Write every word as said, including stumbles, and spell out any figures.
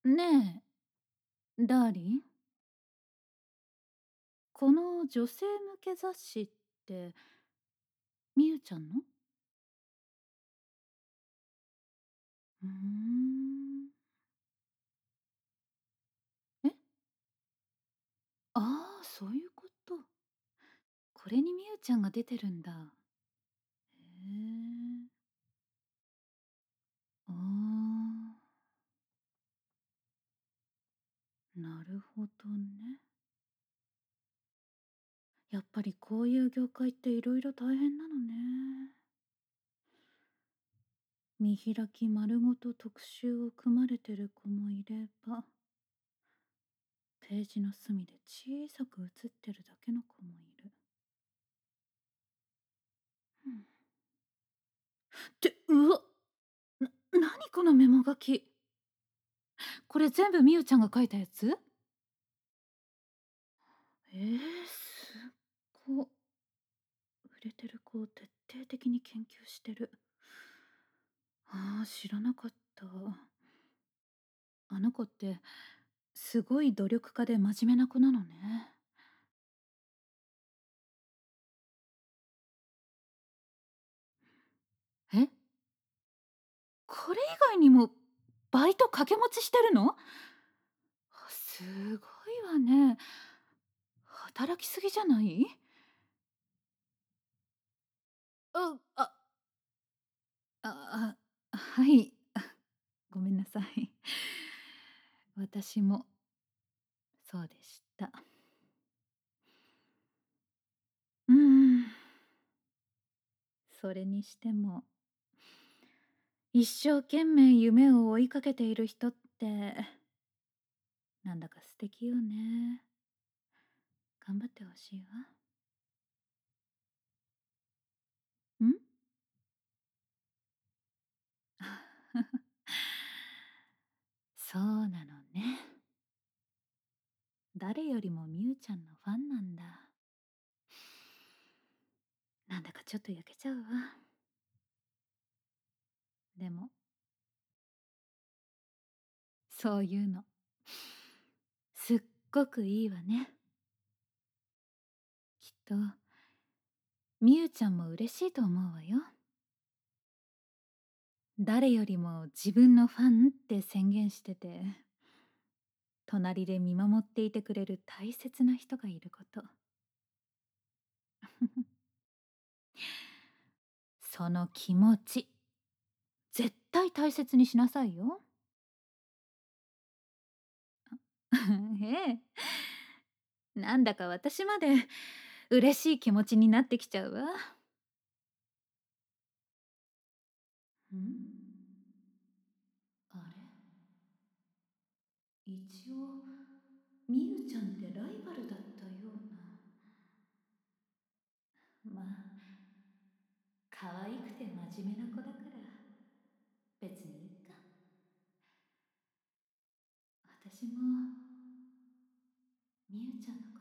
ねえ、ダーリン、この女性向け雑誌ってみゆちゃんの？うーん。え？ああ、そういうこと。これにみゆちゃんが出てるんだ。へえ。ああ、なるほどね。やっぱりこういう業界っていろいろ大変なのね。見開き丸ごと特集を組まれてる子もいれば、ページの隅で小さく写ってるだけの子もいる。うん、って、うわ、な、なにこのメモ書き。これ全部みゆちゃんが書いたやつ？えー、すっご。売れてる子を徹底的に研究してる。ああ、知らなかった。あの子ってすごい努力家で真面目な子なのね。え、これ以外にもバイト掛け持ちしてるの？すごいわね。働きすぎじゃない？あ、あ、あ、あ、はい。ごめんなさい。私もそうでした。うーん。それにしても、一生懸命夢を追いかけている人って、なんだか素敵よね。頑張ってほしいわ。ん？そうなのね。誰よりもみゆちゃんのファンなんだ。なんだかちょっと焼けちゃうわ。でも、そういうの、すっごくいいわね。きっと、みゆちゃんも嬉しいと思うわよ。誰よりも自分のファンって宣言してて、隣で見守っていてくれる大切な人がいること。その気持ち、絶対大切にしなさいよ。ええ。なんだか私まで嬉しい気持ちになってきちゃうわ。ん？あれ、一応みゆちゃんってライバルだったような。まあ、可愛くて真面目な子だから別にいいか。私もみゆちゃんのこ